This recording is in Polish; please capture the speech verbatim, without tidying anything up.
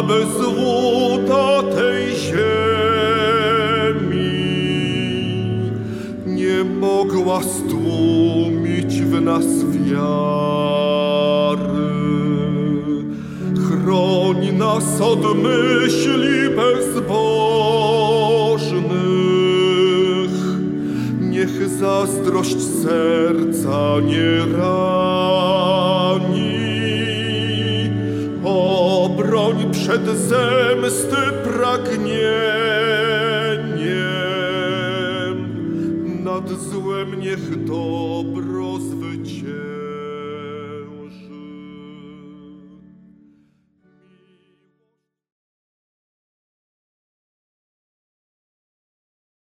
aby złuta tej ziemi nie mogła stłumić w nas wiary. Chroń nas od myśli bezbożnych, niech zazdrość serca nie rani. Obroń przed zemsty pragnieniem, nad złem niech dobro zwycięży.